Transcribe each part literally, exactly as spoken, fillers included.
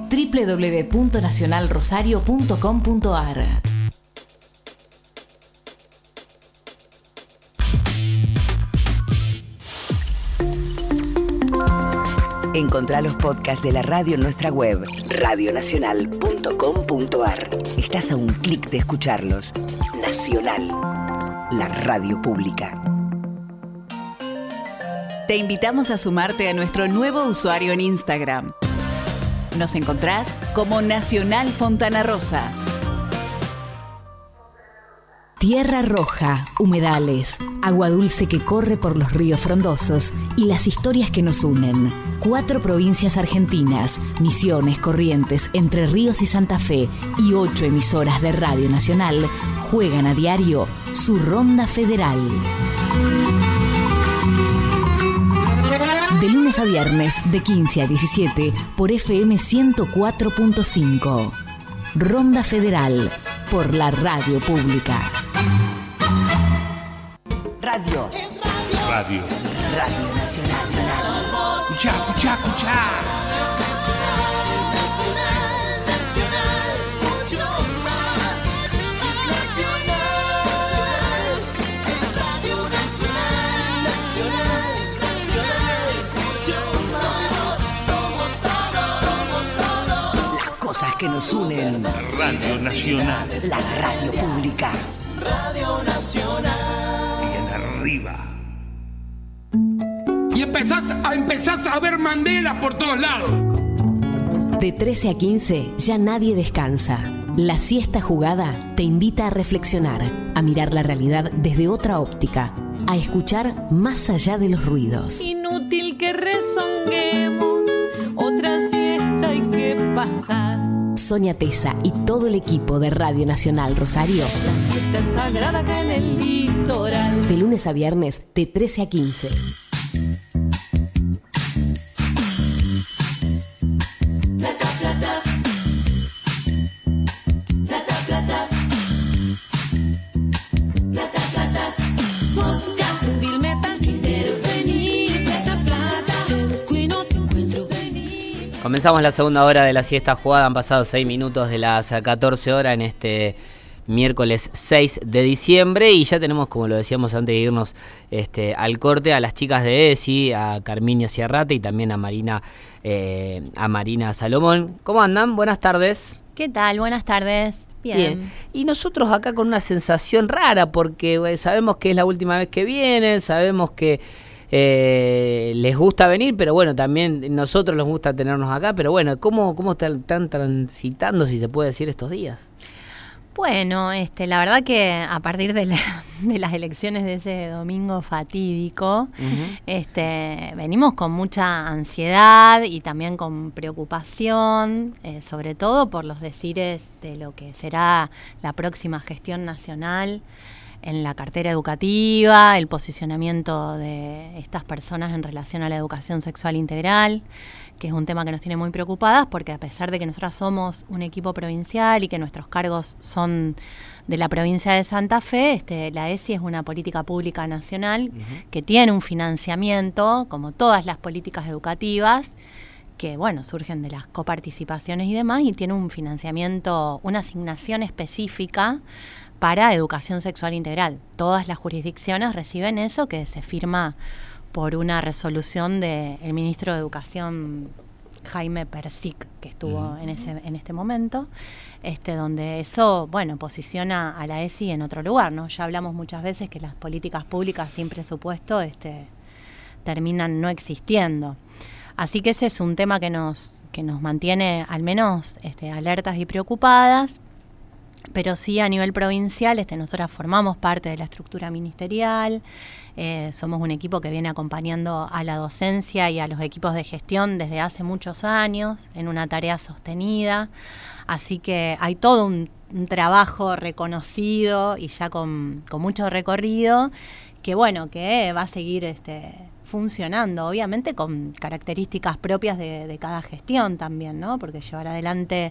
doble u doble u doble u punto nacional rosario punto com punto a r. Encontrá los podcasts de la radio en nuestra web, radio nacional punto com punto a r. Estás a un clic de escucharlos. Nacional, la radio pública. Te invitamos a sumarte a nuestro nuevo usuario en Instagram. Nos encontrás como Nacional Fontana Rosa. Tierra roja, humedales, agua dulce que corre por los ríos frondosos y las historias que nos unen. Cuatro provincias argentinas, Misiones, Corrientes, Entre Ríos y Santa Fe y ocho emisoras de Radio Nacional juegan a diario su ronda federal. De lunes a viernes, de quince a diecisiete, por F M ciento cuatro punto cinco. Ronda Federal, por la radio pública. Radio. Radio. Radio Nacional. Escuchá, escuchá, escuchá. Cosas que nos unen. Radio Nacional. La radio pública. Radio Nacional. Bien arriba. Y empezás a, empezás a ver Mandela por todos lados. De trece a quince, ya nadie descansa. La siesta jugada te invita a reflexionar, a mirar la realidad desde otra óptica, a escuchar más allá de los ruidos. Inútil que rezonguemos, otra siesta hay que pasar. Sonia Tesa y todo el equipo de Radio Nacional Rosario. La siesta es sagrada acá en el litoral. De lunes a viernes, de trece a quince. Plata, plata. Plata, plata. Plata, plata. Mosca, prendil metal, dinero, venir. Plata, plata. Te busco y no te encuentro, venir. Comenzamos la segunda hora de la siesta jugada. Han pasado seis minutos de las catorce horas en este miércoles seis de diciembre y ya tenemos, como lo decíamos antes de irnos este, al corte, a las chicas de ESI, a Carminia Ciarrate y también a Marina eh, a Marina Salomón. ¿Cómo andan? Buenas tardes. ¿Qué tal? Buenas tardes. Bien. Bien. Y nosotros acá con una sensación rara porque bueno, sabemos que es la última vez que vienen, sabemos que eh, les gusta venir, pero bueno, también nosotros nos gusta tenernos acá, pero bueno, ¿cómo, cómo están, están transitando, si se puede decir, estos días? Bueno, este, la verdad que a partir de, la, de las elecciones de ese domingo fatídico, uh-huh. este, venimos con mucha ansiedad y también con preocupación, eh, sobre todo por los decires de lo que será la próxima gestión nacional en la cartera educativa, el posicionamiento de estas personas en relación a la educación sexual integral, que es un tema que nos tiene muy preocupadas, porque a pesar de que nosotras somos un equipo provincial y que nuestros cargos son de la provincia de Santa Fe, este, la ESI es una política pública nacional uh-huh. que tiene un financiamiento, como todas las políticas educativas, que bueno, surgen de las coparticipaciones y demás, y tiene un financiamiento, una asignación específica para educación sexual integral. Todas las jurisdicciones reciben eso, que se firma por una resolución del ministro de Educación, Jaime Persic, que estuvo uh-huh. en ese en este momento, este donde eso, bueno, posiciona a la ESI en otro lugar, ¿no? Ya hablamos muchas veces que las políticas públicas sin presupuesto este, terminan no existiendo. Así que ese es un tema que nos, que nos mantiene al menos este, alertas y preocupadas. Pero sí, a nivel provincial, este, nosotras formamos parte de la estructura ministerial, eh, somos un equipo que viene acompañando a la docencia y a los equipos de gestión desde hace muchos años, en una tarea sostenida, así que hay todo un, un trabajo reconocido y ya con, con mucho recorrido, que bueno, que va a seguir este, funcionando, obviamente con características propias de, de cada gestión también, ¿no? Porque llevar adelante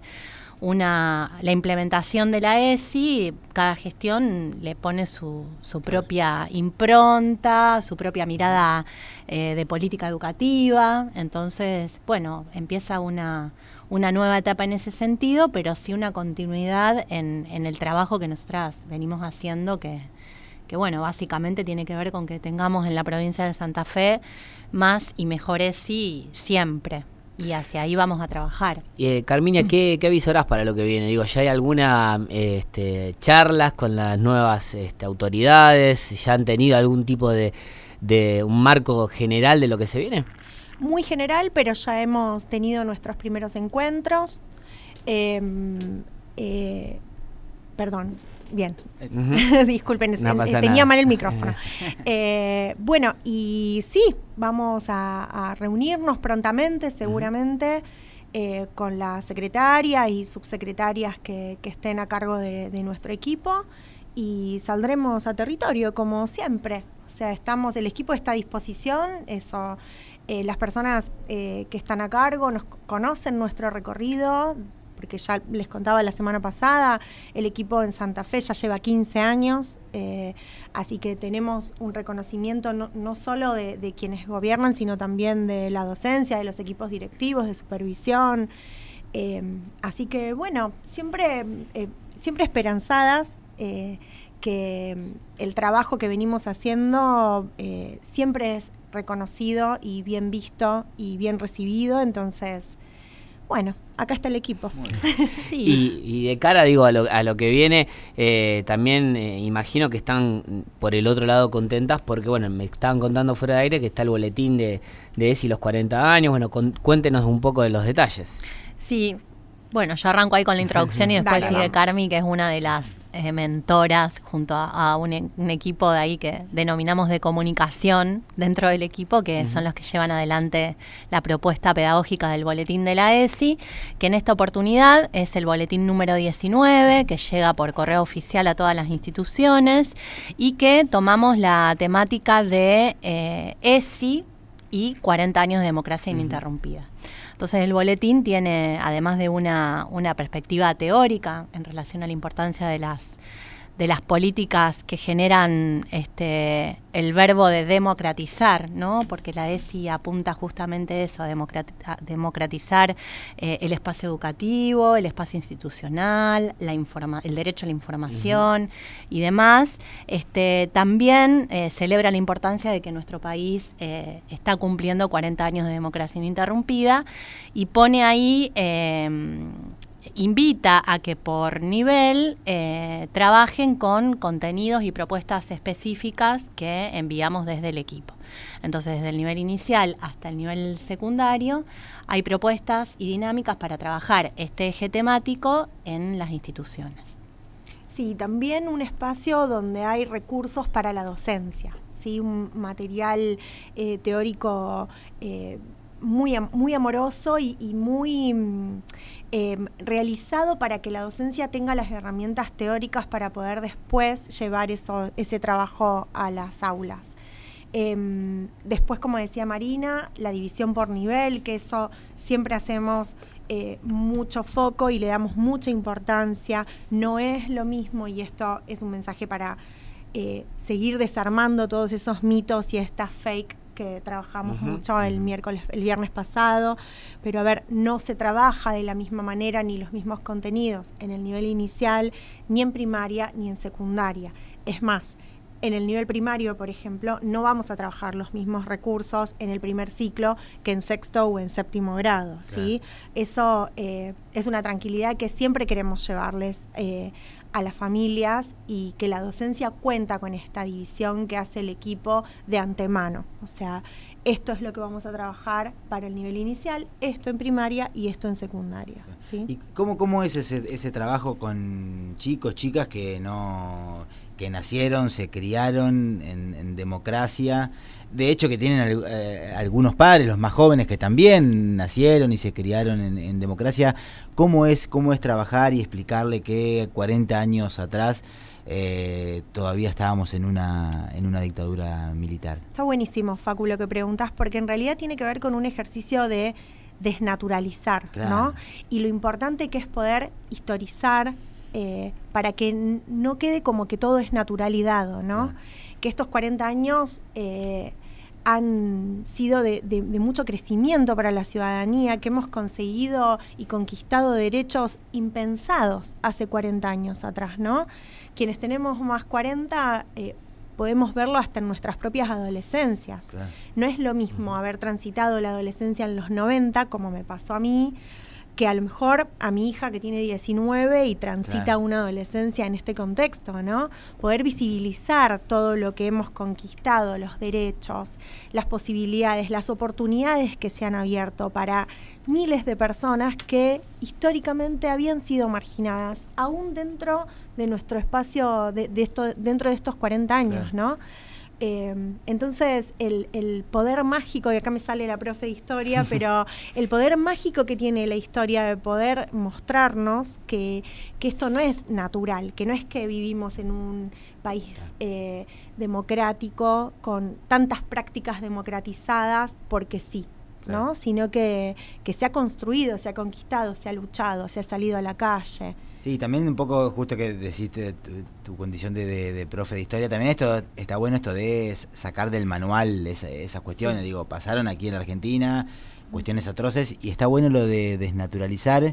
una la implementación de la ESI, cada gestión le pone su, su propia impronta, su propia mirada eh, de política educativa, entonces, bueno, empieza una, una nueva etapa en ese sentido, pero sí una continuidad en, en el trabajo que nosotras venimos haciendo, que, que bueno, básicamente tiene que ver con que tengamos en la provincia de Santa Fe más y mejores sí siempre. Y hacia ahí vamos a trabajar. Eh, Carminia, ¿qué, ¿qué avisorás para lo que viene? Digo, ¿ya hay alguna este, charlas con las nuevas este, autoridades? ¿Ya han tenido algún tipo de, de un marco general de lo que se viene? Muy general, pero ya hemos tenido nuestros primeros encuentros. Eh, eh, perdón, bien. Uh-huh. Disculpen, no eh, tenía nada. mal el micrófono. eh, bueno, y sí, vamos a, a reunirnos prontamente, seguramente, uh-huh. eh, con la secretaria y subsecretarias que, que estén a cargo de, de nuestro equipo, y saldremos a territorio, como siempre. O sea, estamos, el equipo está a disposición, eso... Eh, las personas eh, que están a cargo nos conocen nuestro recorrido, porque ya les contaba la semana pasada, el equipo en Santa Fe ya lleva quince años, eh, así que tenemos un reconocimiento no, no solo de, de quienes gobiernan, sino también de la docencia, de los equipos directivos, de supervisión. Eh, así que bueno, siempre, eh, siempre esperanzadas eh, que el trabajo que venimos haciendo eh, siempre es reconocido y bien visto y bien recibido, entonces, bueno, acá está el equipo. Sí. Y, y de cara, digo, a lo, a lo que viene, eh, también eh, imagino que están por el otro lado contentas porque, bueno, me estaban contando fuera de aire que está el boletín de, de ESI los cuarenta años, bueno, con, cuéntenos un poco de los detalles. Sí, bueno, yo arranco ahí con la introducción y después Dale, sigue vamos. Carmi, que es una de las eh, mentoras junto a, a un, un equipo de ahí que denominamos de comunicación dentro del equipo, que uh-huh. son los que llevan adelante la propuesta pedagógica del boletín de la ESI, que en esta oportunidad es el boletín número diecinueve, que llega por correo oficial a todas las instituciones y que tomamos la temática de eh, ESI y cuarenta años de democracia uh-huh. ininterrumpida. Entonces el boletín tiene, además de una, una perspectiva teórica en relación a la importancia de las, de las políticas que generan este, el verbo de democratizar, ¿no? Porque la ESI apunta justamente a eso, a, democrat- a democratizar eh, el espacio educativo, el espacio institucional, la informa- el derecho a la información uh-huh. y demás. Este, también eh, celebra la importancia de que nuestro país eh, está cumpliendo cuarenta años de democracia ininterrumpida y pone ahí... Eh, invita a que por nivel eh, trabajen con contenidos y propuestas específicas que enviamos desde el equipo. Entonces, desde el nivel inicial hasta el nivel secundario, hay propuestas y dinámicas para trabajar este eje temático en las instituciones. Sí, también un espacio donde hay recursos para la docencia, ¿sí? Un material eh, teórico eh, muy, muy amoroso y, y muy... Eh, realizado para que la docencia tenga las herramientas teóricas para poder después llevar eso, ese trabajo a las aulas. Eh, después, como decía Marina, la división por nivel, que eso siempre hacemos eh, mucho foco y le damos mucha importancia. No es lo mismo, y esto es un mensaje para eh, seguir desarmando todos esos mitos y estas fake que trabajamos uh-huh. mucho el miércoles, el viernes pasado, pero a ver, no se trabaja de la misma manera ni los mismos contenidos en el nivel inicial, ni en primaria, ni en secundaria. Es más, en el nivel primario, por ejemplo, no vamos a trabajar los mismos recursos en el primer ciclo que en sexto o en séptimo grado, ¿sí? Claro. Eso eh, es una tranquilidad que siempre queremos llevarles eh, a las familias y que la docencia cuenta con esta división que hace el equipo de antemano. O sea, esto es lo que vamos a trabajar para el nivel inicial, esto en primaria y esto en secundaria, ¿sí? ¿Y cómo, cómo es ese, ese trabajo con chicos, chicas que no que nacieron, se criaron en, en democracia? De hecho, que tienen eh, algunos padres, los más jóvenes, que también nacieron y se criaron en, en democracia. ¿Cómo es, cómo es trabajar y explicarle que cuarenta años atrás eh, todavía estábamos en una, en una dictadura militar? Está buenísimo, Facu, lo que preguntas, porque en realidad tiene que ver con un ejercicio de desnaturalizar, claro. ¿no? Y lo importante que es poder historizar eh, para que n- no quede como que todo es natural y dado, ¿no? Claro. Que estos cuarenta años eh, han sido de, de, de mucho crecimiento para la ciudadanía, que hemos conseguido y conquistado derechos impensados hace cuarenta años atrás, ¿no? Quienes tenemos más cuarenta, eh, podemos verlo hasta en nuestras propias adolescencias. Claro. No es lo mismo haber transitado la adolescencia en los noventa, como me pasó a mí, que a lo mejor a mi hija que tiene diecinueve y transita claro. una adolescencia en este contexto, ¿no? Poder visibilizar todo lo que hemos conquistado, los derechos, las posibilidades, las oportunidades que se han abierto para miles de personas que históricamente habían sido marginadas, aún dentro de nuestro espacio, de, de esto, dentro de estos cuarenta años, claro. ¿no? Eh, entonces el, el poder mágico, y acá me sale la profe de historia, pero el poder mágico que tiene la historia de poder mostrarnos que, que esto no es natural, que no es que vivimos en un país eh, democrático con tantas prácticas democratizadas porque sí, ¿no? Claro. Sino que, que se ha construido, se ha conquistado, se ha luchado, se ha salido a la calle. Sí, también un poco justo que deciste tu, tu condición de, de, de profe de historia, también esto está bueno esto de sacar del manual esa, esas cuestiones, sí. digo, pasaron aquí en Argentina, cuestiones atroces, y está bueno lo de desnaturalizar,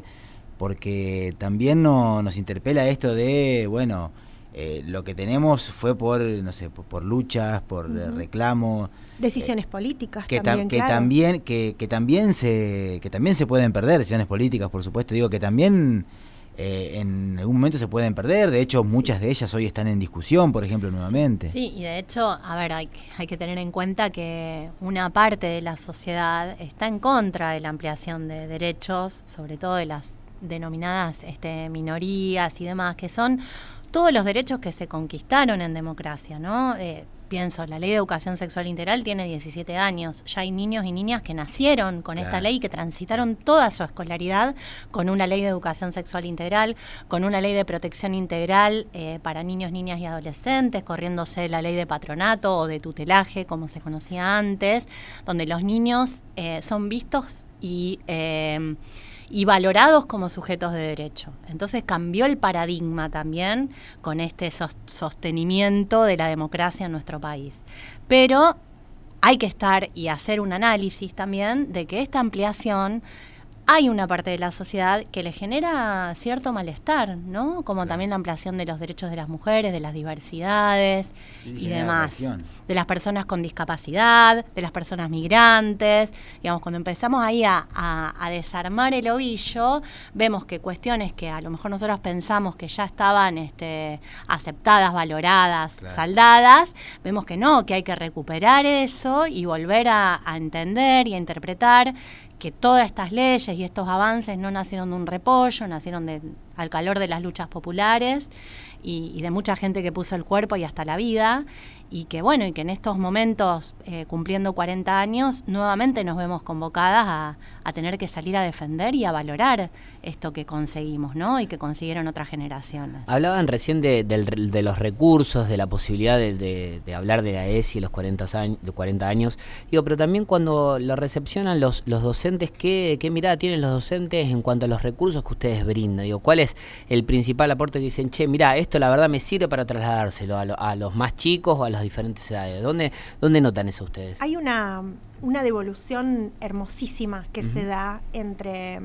porque también no, nos interpela esto de, bueno, eh, lo que tenemos fue por, no sé, por, por luchas, por uh-huh. reclamo. Decisiones eh, políticas que también, ta- que claro. también que, que también se que también se pueden perder decisiones políticas, por supuesto, digo que también Eh, en algún momento se pueden perder, de hecho muchas de ellas hoy están en discusión, por ejemplo, nuevamente. Sí, y de hecho, a ver, hay, hay que tener en cuenta que una parte de la sociedad está en contra de la ampliación de derechos, sobre todo de las denominadas este, minorías y demás, que son todos los derechos que se conquistaron en democracia, ¿no? Eh, pienso, la ley de educación sexual integral tiene diecisiete años, ya hay niños y niñas que nacieron con claro. esta ley, que transitaron toda su escolaridad con una ley de educación sexual integral, con una ley de protección integral eh, para niños, niñas y adolescentes, corriéndose la ley de patronato o de tutelaje, como se conocía antes, donde los niños eh, son vistos y... Eh, y valorados como sujetos de derecho. Entonces cambió el paradigma también con este sostenimiento de la democracia en nuestro país. Pero hay que estar y hacer un análisis también de que esta ampliación hay una parte de la sociedad que le genera cierto malestar, ¿no? Como claro. también la ampliación de los derechos de las mujeres, de las diversidades sí, y demás. De las personas con discapacidad, de las personas migrantes. Digamos, cuando empezamos ahí a, a, a desarmar el ovillo, vemos que cuestiones que a lo mejor nosotros pensamos que ya estaban este, aceptadas, valoradas, claro. saldadas, vemos que no, que hay que recuperar eso y volver a, a entender y a interpretar que todas estas leyes y estos avances no nacieron de un repollo, nacieron de, al calor de las luchas populares y, y de mucha gente que puso el cuerpo y hasta la vida, y que bueno, y que en estos momentos, eh, cumpliendo cuarenta años, nuevamente nos vemos convocadas a, a tener que salir a defender y a valorar esto que conseguimos, ¿no? Y que consiguieron otras generaciones. Hablaban recién de, de, de los recursos, de la posibilidad de, de, de hablar de la E S I, los cuarenta años, de cuarenta años. Digo, pero también cuando lo recepcionan los, los docentes, ¿qué, ¿qué mirada tienen los docentes en cuanto a los recursos que ustedes brindan? Digo, ¿cuál es el principal aporte que dicen, che, mirá, esto la verdad me sirve para trasladárselo a, lo, a los más chicos o a las diferentes edades? ¿Dónde, dónde notan eso ustedes? Hay una, una devolución hermosísima que uh-huh. se da entre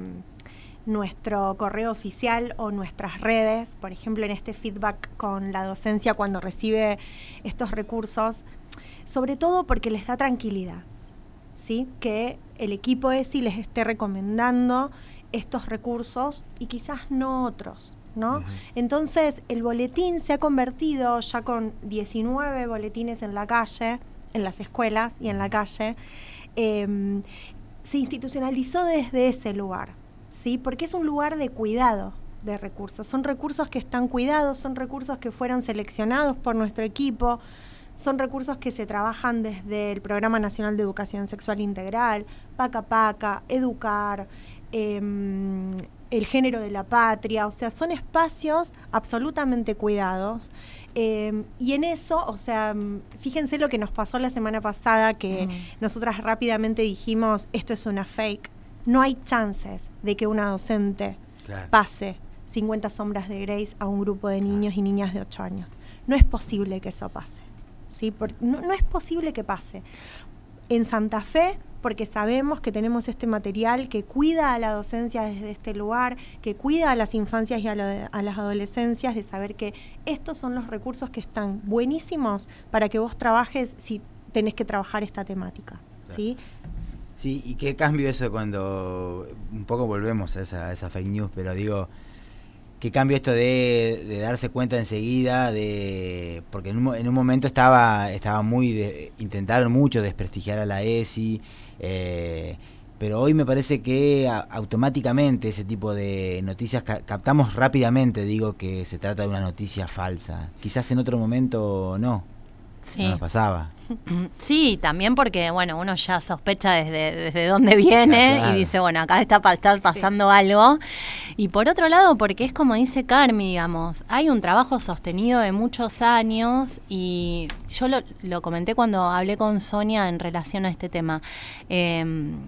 nuestro correo oficial o nuestras redes, por ejemplo, en este feedback con la docencia cuando recibe estos recursos, sobre todo porque les da tranquilidad, ¿sí? Que el equipo E S I les esté recomendando estos recursos y quizás no otros, ¿no? Uh-huh. Entonces, el boletín se ha convertido ya con diecinueve boletines en la calle, en las escuelas y en la calle, eh, se institucionalizó desde ese lugar, ¿sí? Porque es un lugar de cuidado de recursos. Son recursos que están cuidados, son recursos que fueron seleccionados por nuestro equipo, son recursos que se trabajan desde el Programa Nacional de Educación Sexual Integral, Paca Paca, Educar, eh, el género de la patria, o sea, son espacios absolutamente cuidados. Eh, y en eso, o sea, fíjense lo que nos pasó la semana pasada, que uh-huh. nosotras rápidamente dijimos, esto es una fake. No hay chances de que una docente claro. pase cincuenta sombras de Grey a un grupo de niños claro. y niñas de ocho años. No es posible que eso pase, ¿sí? Por, no, no es posible que pase. En Santa Fe, porque sabemos que tenemos este material que cuida a la docencia desde este lugar, que cuida a las infancias y a, lo, a las adolescencias, de saber que estos son los recursos que están buenísimos para que vos trabajes si tenés que trabajar esta temática, ¿sí? Sí, y qué cambio eso cuando un poco volvemos a esa, a esa fake news, pero digo, qué cambio esto de, de darse cuenta enseguida, de porque en un, en un momento estaba estaba muy, de, intentaron mucho desprestigiar a la ESI, eh, pero hoy me parece que a, automáticamente ese tipo de noticias ca- captamos rápidamente, digo, que se trata de una noticia falsa. Quizás en otro momento no, sí. no nos pasaba. Sí, también porque, bueno, uno ya sospecha desde, desde dónde viene, claro, claro. Y dice, bueno, acá está, está pasando sí. algo. Y por otro lado, porque es como dice Carmi, digamos, hay un trabajo sostenido de muchos años y yo lo, lo comenté cuando hablé con Sonia en relación a este tema. Eh,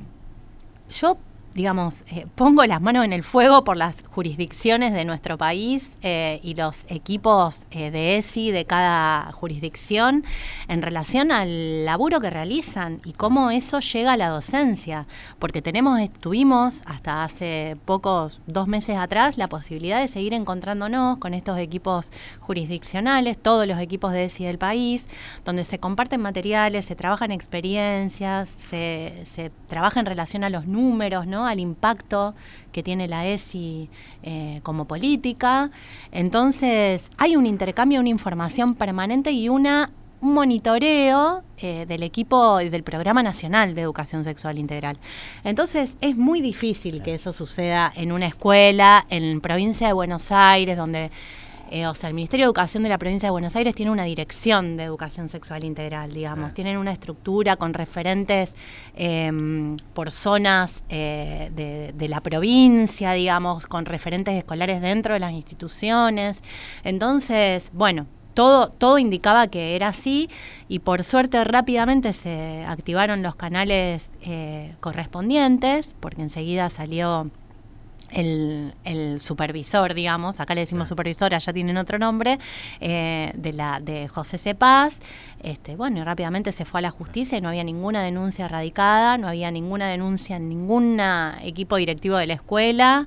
yo... digamos, eh, pongo las manos en el fuego por las jurisdicciones de nuestro país eh, y los equipos eh, de ESI de cada jurisdicción en relación al laburo que realizan y cómo eso llega a la docencia, porque tenemos, tuvimos hasta hace pocos, dos meses atrás, la posibilidad de seguir encontrándonos con estos equipos jurisdiccionales, todos los equipos de ESI del país, donde se comparten materiales, se trabajan experiencias, se, se trabaja en relación a los números, ¿no?, al impacto que tiene la ESI eh, como política. Entonces hay un intercambio, una información permanente y una un monitoreo eh, del equipo del Programa Nacional de Educación Sexual Integral. Entonces es muy difícil que eso suceda en una escuela en provincia de Buenos Aires, donde Eh, o sea, el Ministerio de Educación de la Provincia de Buenos Aires tiene una dirección de educación sexual integral, digamos. Ah. Tienen una estructura con referentes eh, por zonas eh, de, de la provincia, digamos, con referentes escolares dentro de las instituciones. Entonces, bueno, todo, todo indicaba que era así y por suerte rápidamente se activaron los canales eh, correspondientes, porque enseguida salió El, el supervisor, digamos, acá le decimos sí. supervisor, allá tienen otro nombre, eh, de la de José Cepaz, este, bueno, y rápidamente se fue a la justicia y no había ninguna denuncia radicada, no había ninguna denuncia en ningún equipo directivo de la escuela,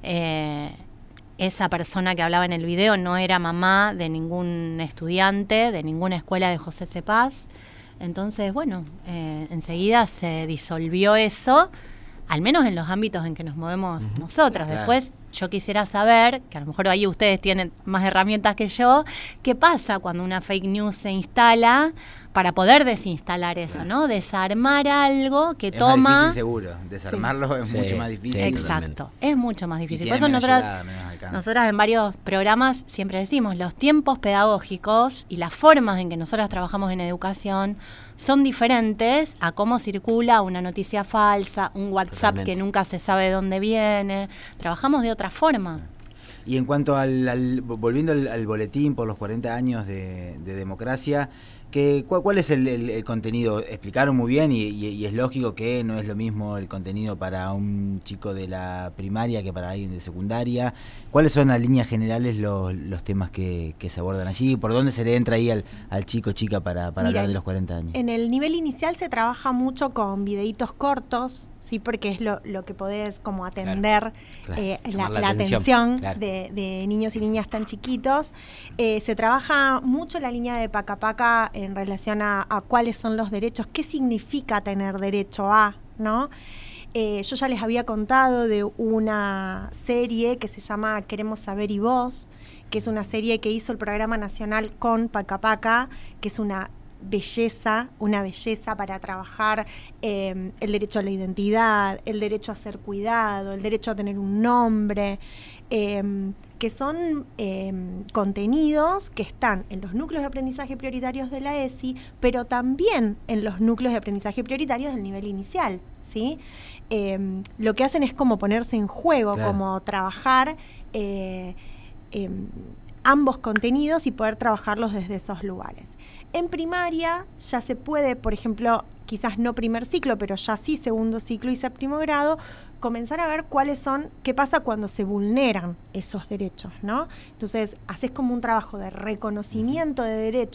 eh, esa persona que hablaba en el video no era mamá de ningún estudiante, de ninguna escuela de José Cepaz, entonces, bueno, eh, enseguida se disolvió eso, al menos en los ámbitos en que nos movemos uh-huh. nosotros. Claro. Después yo quisiera saber, que a lo mejor ahí ustedes tienen más herramientas que yo, qué pasa cuando una fake news se instala para poder desinstalar eso, claro. ¿no? Desarmar algo que es toma... Es más difícil seguro, desarmarlo sí. es sí. mucho más difícil. Sí, exacto, es mucho más difícil. Por eso menos nosotras, llegada, menos nosotras en varios programas siempre decimos, los tiempos pedagógicos y las formas en que nosotras trabajamos en educación son diferentes a cómo circula una noticia falsa, un WhatsApp Totalmente. Que nunca se sabe de dónde viene. Trabajamos de otra forma. Y en cuanto al, al volviendo al, al boletín por los cuarenta años de, de democracia, que, ¿cuál, ¿cuál es el, el, el contenido? Explicaron muy bien y, y, y es lógico que no es lo mismo el contenido para un chico de la primaria que para alguien de secundaria. ¿Cuáles son a líneas generales los, los temas que, que se abordan allí? ¿Por dónde se le entra ahí al, al chico chica para, para Mira, hablar de los cuarenta años? En el nivel inicial se trabaja mucho con videitos cortos, sí, porque es lo, lo que podés como atender claro, eh, claro. La, la, la atención, atención claro. de, de niños y niñas tan chiquitos. Eh, se trabaja mucho la línea de Paca Paca en relación a, a cuáles son los derechos, qué significa tener derecho a, ¿no? Eh, yo ya les había contado de una serie que se llama Queremos Saber y Vos, que es una serie que hizo el Programa Nacional con Paca Paca, que es una belleza, una belleza para trabajar eh, el derecho a la identidad, el derecho a ser cuidado, el derecho a tener un nombre, eh, que son eh, contenidos que están en los núcleos de aprendizaje prioritarios de la ESI, pero también en los núcleos de aprendizaje prioritarios del nivel inicial, ¿sí? Eh, lo que hacen es como ponerse en juego, claro. como trabajar eh, eh, ambos contenidos y poder trabajarlos desde esos lugares. En primaria ya se puede, por ejemplo, quizás no primer ciclo, pero ya sí segundo ciclo y séptimo grado, comenzar a ver cuáles son, qué pasa cuando se vulneran esos derechos, ¿no? Entonces, haces como un trabajo de reconocimiento de derechos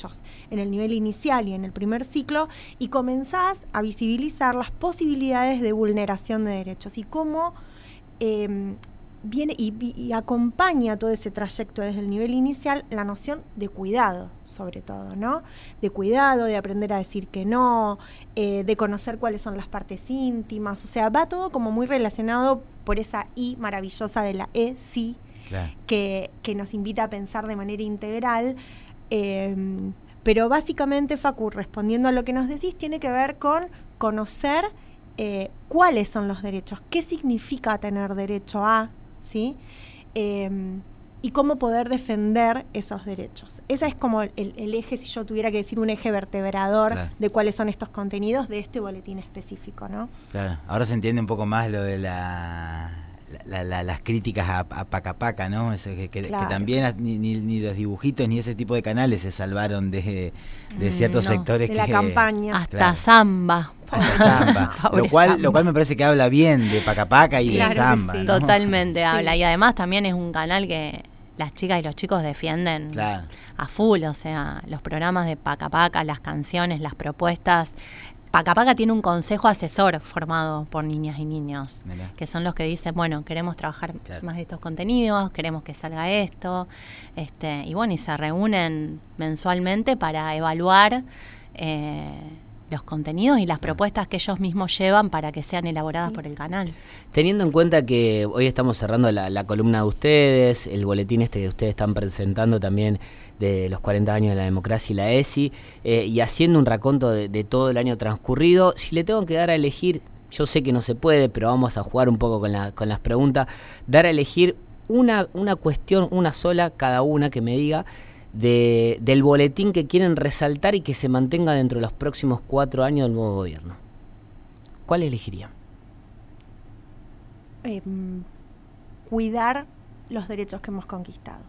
en el nivel inicial y en el primer ciclo, y comenzás a visibilizar las posibilidades de vulneración de derechos y cómo eh, viene y, y acompaña todo ese trayecto desde el nivel inicial la noción de cuidado, sobre todo, ¿no? De cuidado, de aprender a decir que no, eh, de conocer cuáles son las partes íntimas, o sea, va todo como muy relacionado por esa I maravillosa de la E, sí, claro. que, que nos invita a pensar de manera integral, eh, pero básicamente, Facu, respondiendo a lo que nos decís, tiene que ver con conocer eh, cuáles son los derechos, qué significa tener derecho a, ¿sí? Eh, y cómo poder defender esos derechos. Ese es como el, el eje, si yo tuviera que decir un eje vertebrador claro. de cuáles son estos contenidos de este boletín específico, ¿no? Claro, ahora se entiende un poco más lo de la, la, la, las críticas a, a Paca Paca, ¿no? Eso que, que, claro. que también ni, ni, ni los dibujitos ni ese tipo de canales se salvaron de, de ciertos no, sectores de que... la campaña. Hasta claro. Samba. Hasta Samba. lo cual Samba. Lo cual me parece que habla bien de Paca Paca y claro de Samba. Sí. ¿no? Totalmente sí. habla. Y además también es un canal que las chicas y los chicos defienden claro. a full. O sea, los programas de Paca Paca, las canciones, las propuestas. Paca Paca tiene un consejo asesor formado por niñas y niños, Mirá. que son los que dicen, bueno, queremos trabajar claro. más de estos contenidos, queremos que salga esto. este Y bueno, y se reúnen mensualmente para evaluar eh, los contenidos y las propuestas que ellos mismos llevan para que sean elaboradas sí. por el canal. Teniendo en cuenta que hoy estamos cerrando la, la columna de ustedes, el boletín este que ustedes están presentando también de los cuarenta años de la democracia y la E S I, eh, y haciendo un raconto de, de todo el año transcurrido, si le tengo que dar a elegir, yo sé que no se puede, pero vamos a jugar un poco con, la, con las preguntas, dar a elegir una, una cuestión, una sola, cada una que me diga, De, del boletín que quieren resaltar y que se mantenga dentro de los próximos cuatro años del nuevo gobierno. ¿Cuál elegirían? Eh, cuidar los derechos que hemos conquistado.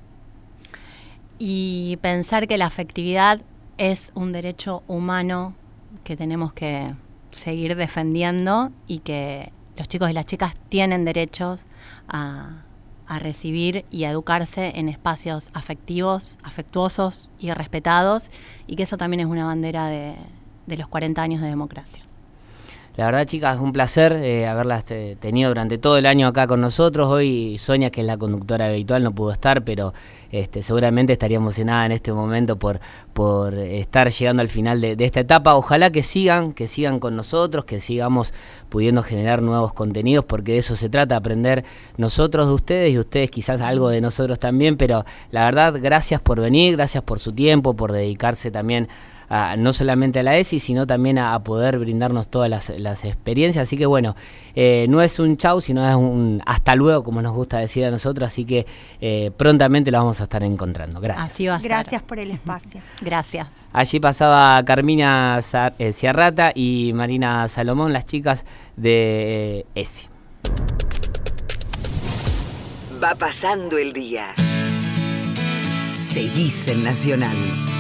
Y pensar que la afectividad es un derecho humano que tenemos que seguir defendiendo y que los chicos y las chicas tienen derechos a... a recibir y a educarse en espacios afectivos, afectuosos y respetados, y que eso también es una bandera de, de los cuarenta años de democracia. La verdad, chicas, un placer eh, haberlas te, tenido durante todo el año acá con nosotros. Hoy Sonia, que es la conductora habitual, no pudo estar, pero este, seguramente estaría emocionada en este momento por, por estar llegando al final de, de esta etapa. Ojalá que sigan, que sigan con nosotros, que sigamos pudiendo generar nuevos contenidos, porque de eso se trata, aprender nosotros de ustedes y ustedes quizás algo de nosotros también, pero la verdad, gracias por venir, gracias por su tiempo, por dedicarse también a, no solamente a la E S I, sino también a, a poder brindarnos todas las, las experiencias. Así que bueno, eh, no es un chau, sino es un hasta luego, como nos gusta decir a nosotros, así que eh, prontamente lo vamos a estar encontrando. Gracias. Así va a Gracias estar. por el espacio. Gracias. Allí pasaba Carmina Ciarrata y Marina Salomón, las chicas de E S I. Va pasando el día. Seguís en Nacional.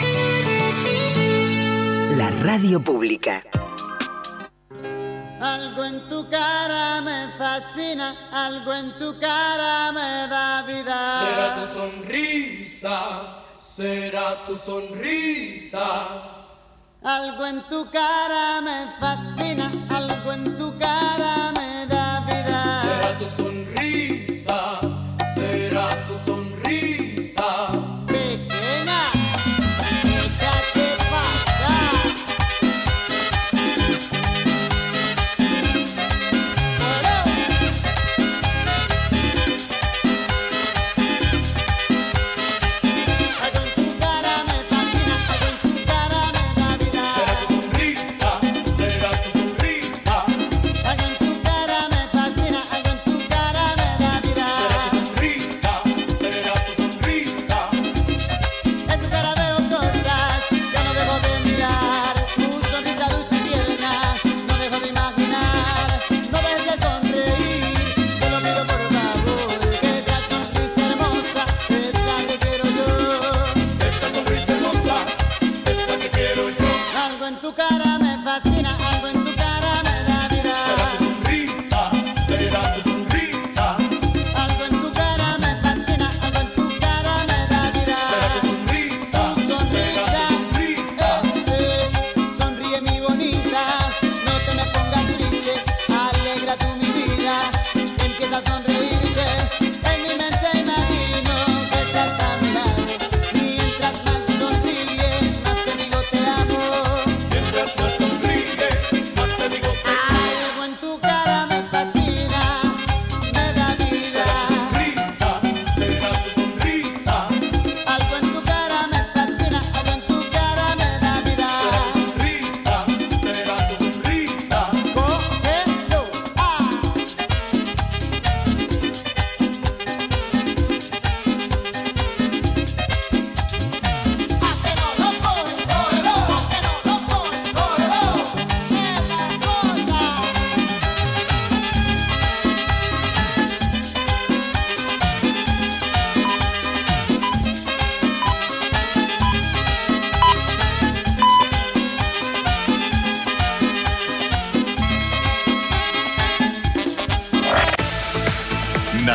La radio pública. Algo en tu cara me fascina, algo en tu cara me da vida. Será tu sonrisa, será tu sonrisa. Algo en tu cara me fascina, algo en tu cara me da vida. Será tu sonrisa, será tu sonrisa. Pequeña, échate pa' acá. Algo en tu cara me fascina, algo en tu cara me da vida. Será tu sonrisa, será tu sonrisa. Algo en tu cara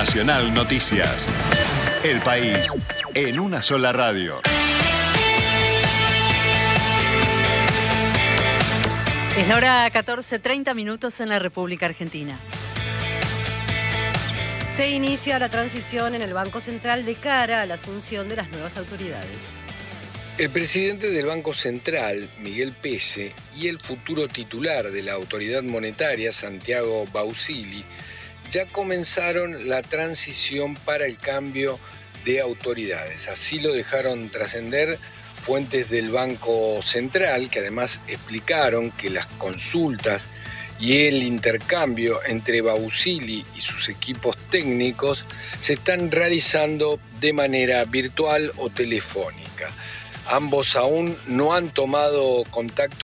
Nacional Noticias. El país en una sola radio. Es la hora catorce, treinta minutos en la República Argentina. Se inicia la transición en el Banco Central de cara a la asunción de las nuevas autoridades. El presidente del Banco Central, Miguel Pese, y el futuro titular de la autoridad monetaria, Santiago Bausili, ya comenzaron la transición para el cambio de autoridades. Así lo dejaron trascender fuentes del Banco Central, que además explicaron que las consultas y el intercambio entre Bausili y sus equipos técnicos se están realizando de manera virtual o telefónica. Ambos aún no han tomado contacto